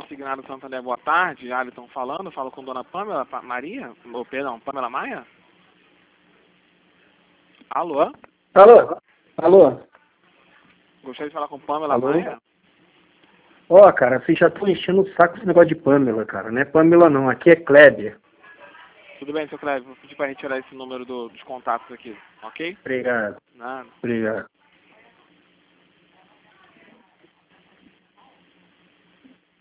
Consignado Santander, boa tarde. Alisson falando, falo com Dona Pamela Maria, ou perdão, Pamela Maia? Alô? Alô? Alô? Gostaria de falar com Pamela Alô? Maia? Ó, cara, vocês já estão enchendo o saco esse negócio de Pamela, cara. Não é Pamela não, aqui é Kleber. Tudo bem, seu Cleber, vou pedir para retirar esse número dos contatos aqui, ok? Obrigado. Nada. Obrigado.